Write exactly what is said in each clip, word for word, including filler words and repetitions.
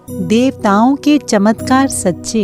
देवताओं के चमत्कार सच्चे।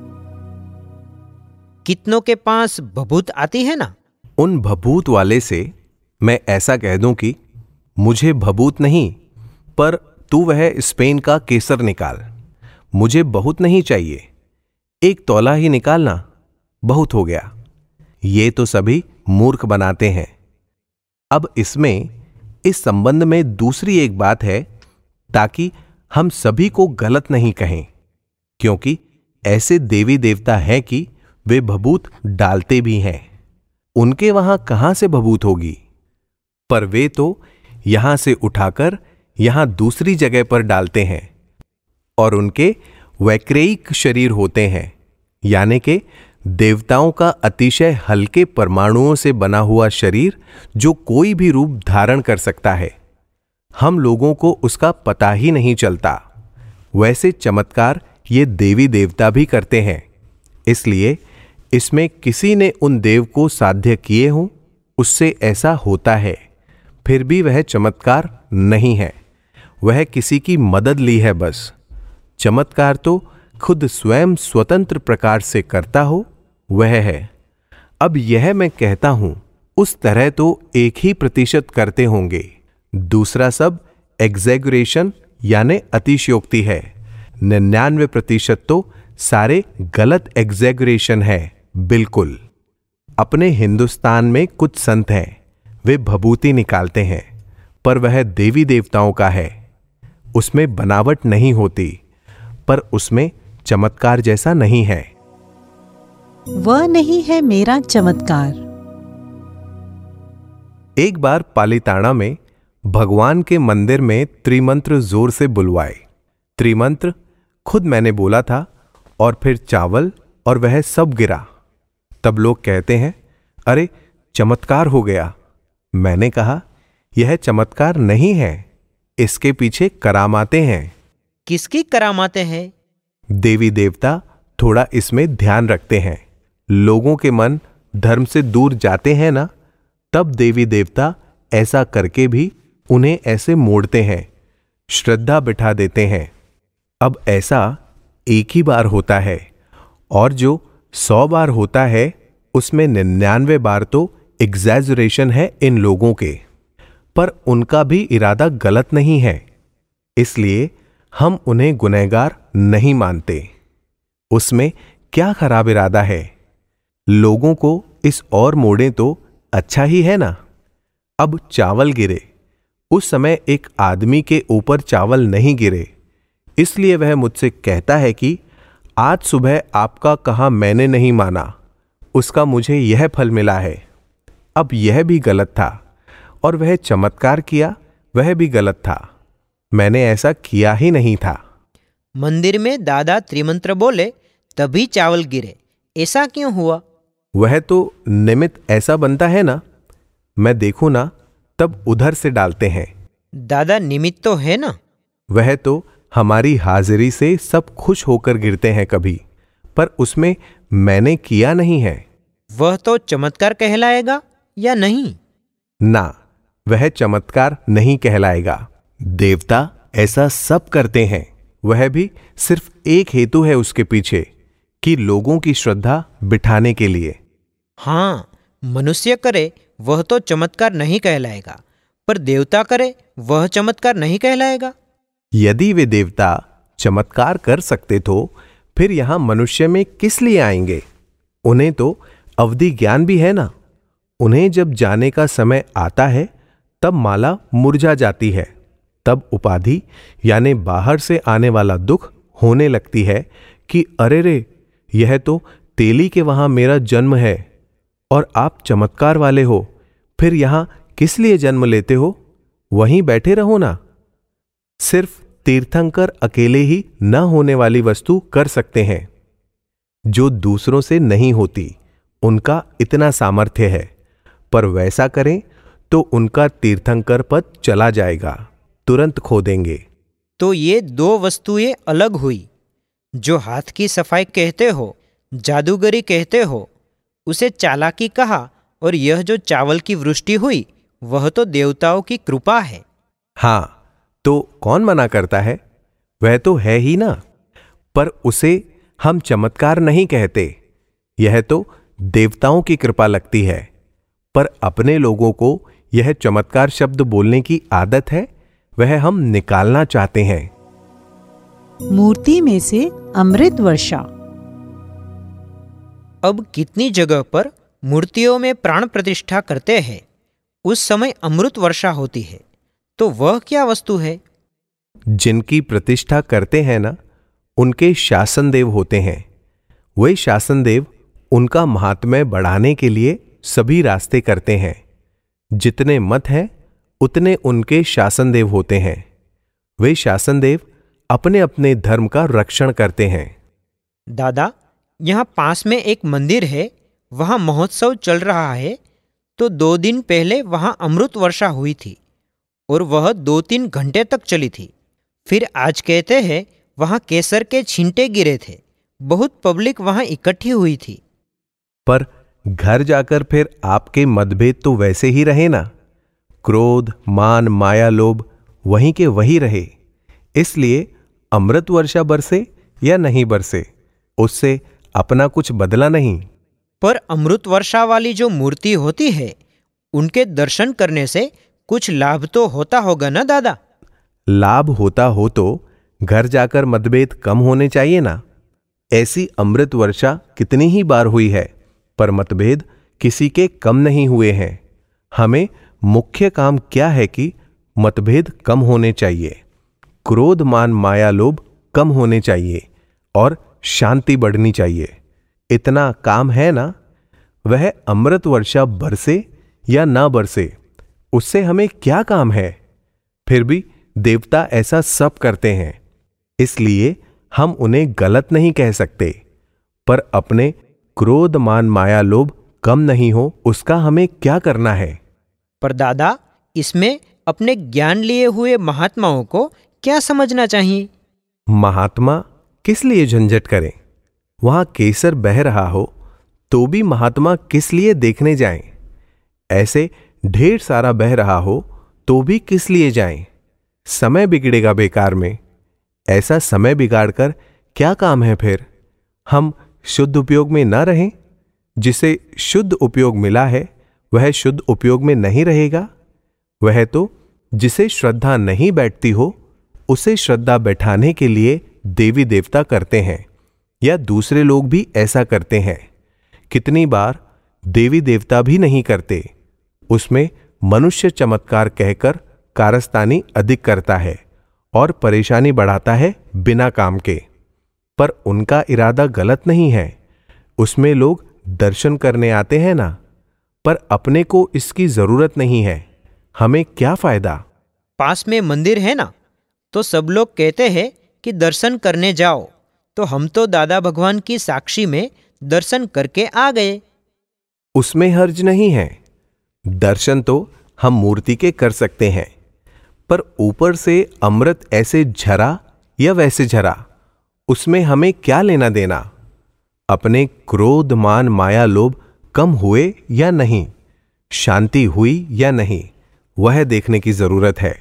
कितनों के पास भभूत आती है ना, उन भभूत वाले से मैं ऐसा कह दूं कि मुझे भभूत नहीं, पर तू वह स्पेन का केसर निकाल, मुझे बहुत नहीं चाहिए, एक तौला ही निकालना, बहुत हो गया। ये तो सभी मूर्ख बनाते हैं। अब इसमें इस संबंध में दूसरी एक बात है, ताकि हम सभी को गलत नहीं कहें, क्योंकि ऐसे देवी देवता हैं कि वे भभूत डालते भी हैं। उनके वहां कहां से भभूत होगी, पर वे तो यहां से उठाकर यहां दूसरी जगह पर डालते हैं, और उनके वैक्रेयिक शरीर होते हैं, यानी कि देवताओं का अतिशय हल्के परमाणुओं से बना हुआ शरीर जो कोई भी रूप धारण कर सकता है। हम लोगों को उसका पता ही नहीं चलता। वैसे चमत्कार ये देवी देवता भी करते हैं, इसलिए इसमें किसी ने उन देव को साध्य किए हों, उससे ऐसा होता है। फिर भी वह चमत्कार नहीं है, वह किसी की मदद ली है बस। चमत्कार तो खुद स्वयं स्वतंत्र प्रकार से करता हो, वह है। अब यह मैं कहता हूं, उस तरह तो एक ही प्रतिशत करते होंगे, दूसरा सब एग्जैगुरेशन यानी अतिशयोक्ति है। निन्यानवे प्रतिशत तो सारे गलत एग्जैगुरेशन है। बिल्कुल। अपने हिंदुस्तान में कुछ संत हैं, वे भभूति निकालते हैं, पर वह देवी देवताओं का है। उसमें बनावट नहीं होती, पर उसमें चमत्कार जैसा नहीं है। वह नहीं है मेरा चमत्कार। एक बार पालीताना में भगवान के मंदिर में त्रिमंत्र जोर से बुलवाए। त्रिमंत्र खुद मैंने बोला था, और फिर चावल और वह सब गिरा। तब लोग कहते हैं, अरे चमत्कार हो गया। मैंने कहा, यह चमत्कार नहीं है, इसके पीछे करामाते हैं। किसकी करामाते हैं? देवी देवता थोड़ा इसमें ध्यान रखते हैं। लोगों के मन धर्म से दूर जाते हैं ना, तब देवी देवता ऐसा करके भी उन्हें ऐसे मोड़ते हैं, श्रद्धा बिठा देते हैं। अब ऐसा एक ही बार होता है, और जो सौ बार होता है उसमें निन्यानवे बार तो एग्जैजरेशन है इन लोगों के। पर उनका भी इरादा गलत नहीं है, इसलिए हम उन्हें गुनहगार नहीं मानते। उसमें क्या खराब इरादा है? लोगों को इस और मोड़े तो अच्छा ही है ना। अब चावल गिरे, उस समय एक आदमी के ऊपर चावल नहीं गिरे, इसलिए वह मुझसे कहता है कि आज सुबह आपका कहा मैंने नहीं माना, उसका मुझे यह फल मिला है। अब यह भी गलत था, और वह चमत्कार किया, वह भी गलत था। मैंने ऐसा किया ही नहीं था। मंदिर में दादा त्रिमंत्र बोले तभी चावल गिरे, ऐसा क्यों हुआ? वह तो निमित्त ऐसा बनता है ना, मैं देखूं ना तब उधर से डालते हैं। दादा निमित्त तो है ना। वह तो हमारी हाजिरी से सब खुश होकर गिरते हैं कभी, पर उसमें मैंने किया नहीं है। वह तो चमत्कार कहलाएगा या नहीं? ना, वह चमत्कार नहीं कहलाएगा। देवता ऐसा सब करते हैं, वह भी सिर्फ एक हेतु है उसके पीछे, कि लोगों की श्रद्धा बिठाने के लिए। हाँ, मनुष्य करे वह तो चमत्कार नहीं कहलाएगा, पर देवता करे वह चमत्कार नहीं कहलाएगा। यदि वे देवता चमत्कार कर सकते तो फिर यहां मनुष्य में किस लिए आएंगे? उन्हें तो अवधि ज्ञान भी है ना। उन्हें जब जाने का समय आता है तब माला मुरझा जाती है, तब उपाधि यानी बाहर से आने वाला दुख होने लगती है कि अरे रे, यह तो तेली के वहां मेरा जन्म है, और आप चमत्कार वाले हो, फिर यहां किस लिए जन्म लेते हो? वहीं बैठे रहो ना। सिर्फ तीर्थंकर अकेले ही न होने वाली वस्तु कर सकते हैं, जो दूसरों से नहीं होती। उनका इतना सामर्थ्य है, पर वैसा करें तो उनका तीर्थंकर पद चला जाएगा, तुरंत खो देंगे। तो ये दो वस्तुएं अलग हुई। जो हाथ की सफाई कहते हो, जादूगरी कहते हो, उसे चालाकी कहा, और यह जो चावल की वृष्टि हुई वह तो देवताओं की कृपा है। हाँ, तो कौन मना करता है? वह तो है ही ना, पर उसे हम चमत्कार नहीं कहते। यह तो देवताओं की कृपा लगती है, पर अपने लोगों को यह चमत्कार शब्द बोलने की आदत है, वह हम निकालना चाहते हैं। मूर्ति में से अमृत वर्षा। अब कितनी जगह पर मूर्तियों में प्राण प्रतिष्ठा करते हैं, उस समय अमृत वर्षा होती है, तो वह क्या वस्तु है? जिनकी प्रतिष्ठा करते हैं ना, उनके शासन देव होते हैं। वे शासन देव उनका महात्म्य बढ़ाने के लिए सभी रास्ते करते हैं। जितने मत हैं उतने उनके शासन देव होते हैं। वे शासन देव अपने अपने धर्म का रक्षण करते हैं। दादा, यहाँ पास में एक मंदिर है, वहाँ महोत्सव चल रहा है, तो दो दिन पहले वहाँ अमृत वर्षा हुई थी और वह दो तीन घंटे तक चली थी। फिर आज कहते हैं वहाँ केसर के छींटे गिरे थे, बहुत पब्लिक वहाँ इकट्ठी हुई थी। पर घर जाकर फिर आपके मतभेद तो वैसे ही रहे ना। क्रोध, मान, माया, लोभ वहीं के वही रहे। इसलिए अमृत वर्षा बरसे या नहीं बरसे, उससे अपना कुछ बदला नहीं। पर अमृत वर्षा वाली जो मूर्ति होती है, उनके दर्शन करने से कुछ लाभ तो होता होगा ना दादा? लाभ होता हो तो घर जाकर मतभेद कम होने चाहिए ना। ऐसी अमृत वर्षा कितनी ही बार हुई है, पर मतभेद किसी के कम नहीं हुए हैं। हमें मुख्य काम क्या है कि मतभेद कम होने चाहिए, क्रोध, मान, माया, लोभ कम होने चाहिए और शांति बढ़नी चाहिए। इतना काम है ना। वह अमृत वर्षा बरसे या ना बरसे, उससे हमें क्या काम है? फिर भी देवता ऐसा सब करते हैं, इसलिए हम उन्हें गलत नहीं कह सकते। पर अपने क्रोध, मान, माया, लोभ कम नहीं हो, उसका हमें क्या करना है? पर दादा, इसमें अपने ज्ञान लिए हुए महात्माओं को क्या समझना चाहिए? महात्मा किस लिए झंझट करें? वहां केसर बह रहा हो तो भी महात्मा किस लिए देखने जाएं? ऐसे ढेर सारा बह रहा हो तो भी किस लिए जाएं? समय बिगड़ेगा बेकार में। ऐसा समय बिगाड़कर क्या काम है फिर? हम शुद्ध उपयोग में ना रहें? जिसे शुद्ध उपयोग मिला है वह शुद्ध उपयोग में नहीं रहेगा। वह तो जिसे श्रद्धा नहीं बैठती हो उसे श्रद्धा बैठाने के लिए देवी देवता करते हैं, या दूसरे लोग भी ऐसा करते हैं। कितनी बार देवी देवता भी नहीं करते, उसमें मनुष्य चमत्कार कहकर कारस्तानी अधिक करता है और परेशानी बढ़ाता है बिना काम के। पर उनका इरादा गलत नहीं है, उसमें लोग दर्शन करने आते हैं ना। पर अपने को इसकी जरूरत नहीं है, हमें क्या फायदा? पास में मंदिर है ना, तो सब लोग कहते हैं कि दर्शन करने जाओ, तो हम तो दादा भगवान की साक्षी में दर्शन करके आ गए। उसमें हर्ज नहीं है। दर्शन तो हम मूर्ति के कर सकते हैं, पर ऊपर से अमृत ऐसे झरा या वैसे झरा, उसमें हमें क्या लेना देना? अपने क्रोध, मान, माया, लोभ कम हुए या नहीं, शांति हुई या नहीं, वह देखने की जरूरत है।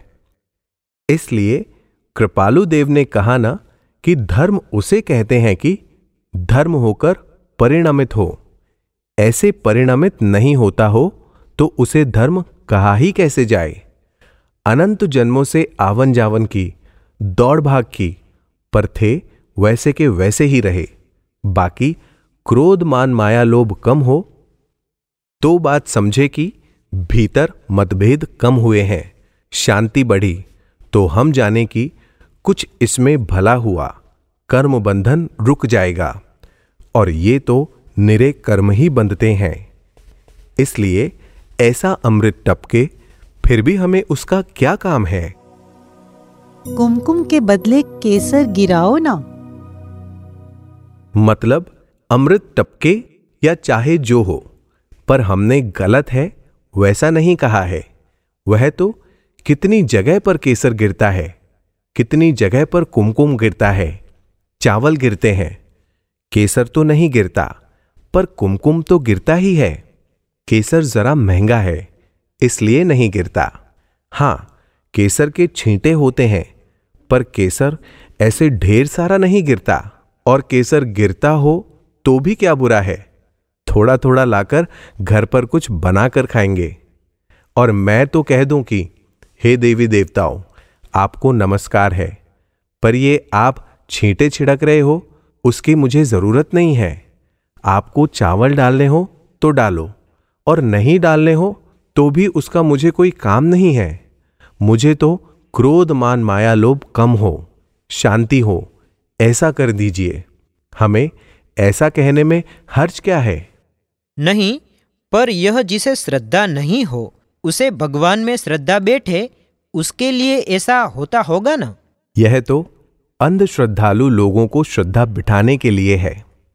इसलिए कृपालु देव ने कहा ना कि धर्म उसे कहते हैं कि धर्म होकर परिणमित हो। ऐसे परिणमित नहीं होता हो तो उसे धर्म कहा ही कैसे जाए? अनंत जन्मों से आवन जावन की, दौड़ भाग की, पर थे वैसे के वैसे ही रहे। बाकी क्रोध, मान, माया, लोभ कम हो तो बात समझे कि भीतर मतभेद कम हुए हैं, शांति बढ़ी, तो हम जाने कि कुछ इसमें भला हुआ, कर्म बंधन रुक जाएगा। और ये तो निरे कर्म ही बंधते हैं। इसलिए ऐसा अमृत टपके, फिर भी हमें उसका क्या काम है? कुमकुम के बदले केसर गिराओ ना। मतलब अमृत टपके या चाहे जो हो, पर हमने गलत है वैसा नहीं कहा है। वह तो कितनी जगह पर केसर गिरता है, कितनी जगह पर कुमकुम गिरता है, चावल गिरते हैं। केसर तो नहीं गिरता, पर कुमकुम तो गिरता ही है। केसर जरा महंगा है इसलिए नहीं गिरता। हां, केसर के छींटे होते हैं, पर केसर ऐसे ढेर सारा नहीं गिरता, और केसर गिरता हो तो भी क्या बुरा है, थोड़ा थोड़ा लाकर घर पर कुछ बनाकर खाएंगे। और मैं तो कह दूं कि हे देवी देवताओं, आपको नमस्कार है, पर ये आप छींटे छिड़क रहे हो उसकी मुझे जरूरत नहीं है। आपको चावल डालने हो तो डालो, और नहीं डालने हो तो भी उसका मुझे कोई काम नहीं है। मुझे तो क्रोध मान माया लोभ कम हो, शांति हो, ऐसा कर दीजिए। हमें ऐसा कहने में हर्ज क्या है? नहीं, पर यह जिसे श्रद्धा नहीं हो उसे भगवान में श्रद्धा बैठे, उसके लिए ऐसा होता होगा ना? यह तो अंधश्रद्धालु लोगों को श्रद्धा बिठाने के लिए है,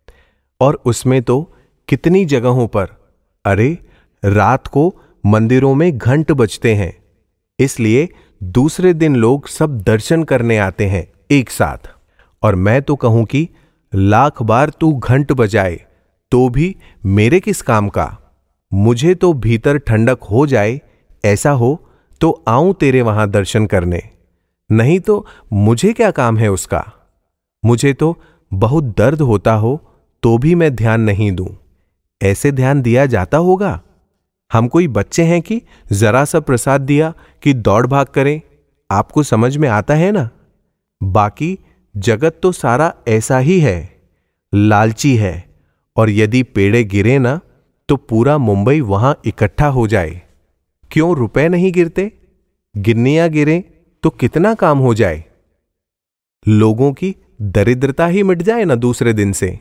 और उसमें तो कितनी जगहों पर, अरे रात को मंदिरों में घंट बजते हैं, इसलिए दूसरे दिन लोग सब दर्शन करने आते हैं एक साथ। और मैं तो कहूं कि लाख बार तू घंट बजाए तो भी मेरे किस काम का। मुझे तो भीतर ठंडक हो जाए, ऐसा हो तो आऊं तेरे वहां दर्शन करने, नहीं तो मुझे क्या काम है उसका। मुझे तो बहुत दर्द होता हो तो भी मैं ध्यान नहीं दूं, ऐसे ध्यान दिया जाता होगा? हम कोई बच्चे हैं कि जरा सा प्रसाद दिया कि दौड़ भाग करें? आपको समझ में आता है ना? बाकी जगत तो सारा ऐसा ही है, लालची है, और यदि पेड़े गिरे ना तो पूरा मुंबई वहां इकट्ठा हो जाए। क्यों रुपए नहीं गिरते? गिन्नियां गिरे तो कितना काम हो जाए, लोगों की दरिद्रता ही मिट जाए ना दूसरे दिन से।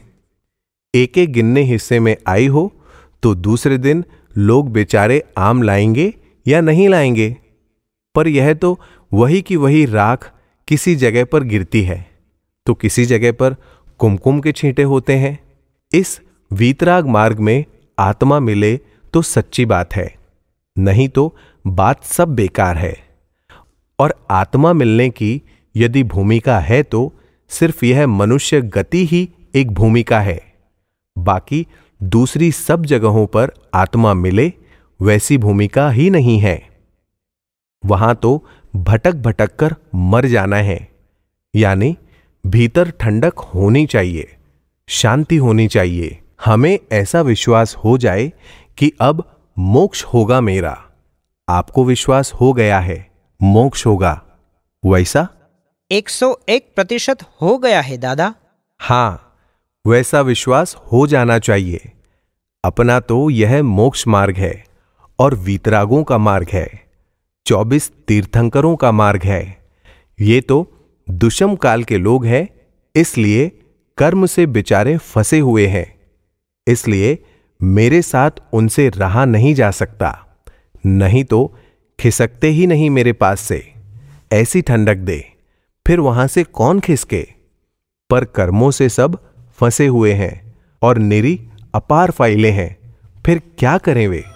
एक एक गिन्ने हिस्से में आई हो तो दूसरे दिन लोग बेचारे आम लाएंगे या नहीं लाएंगे। पर यह तो वही की वही राख किसी जगह पर गिरती है तो किसी जगह पर कुमकुम के छींटे होते हैं। इस वीतराग मार्ग में आत्मा मिले तो सच्ची बात है, नहीं तो बात सब बेकार है। और आत्मा मिलने की यदि भूमिका है तो सिर्फ यह मनुष्य गति ही एक भूमिका है, बाकी दूसरी सब जगहों पर आत्मा मिले वैसी भूमिका ही नहीं है। वहां तो भटक भटक कर मर जाना है, यानी भीतर ठंडक होनी चाहिए, शांति होनी चाहिए। हमें ऐसा विश्वास हो जाए कि अब मोक्ष होगा मेरा। आपको विश्वास हो गया है मोक्ष होगा, वैसा? एक सौ एक प्रतिशत हो गया है दादा। हां, वैसा विश्वास हो जाना चाहिए। अपना तो यह मोक्ष मार्ग है और वीतरागों का मार्ग है, चौबीस तीर्थंकरों का मार्ग है। ये तो दुष्म काल के लोग हैं, इसलिए कर्म से बेचारे फंसे हुए हैं, इसलिए मेरे साथ उनसे रहा नहीं जा सकता, नहीं तो खिसकते ही नहीं मेरे पास से। ऐसी ठंडक दे, फिर वहां से कौन खिसके? पर कर्मों से सब फंसे हुए हैं और निरी अपार फाइलें हैं, फिर क्या करें वे?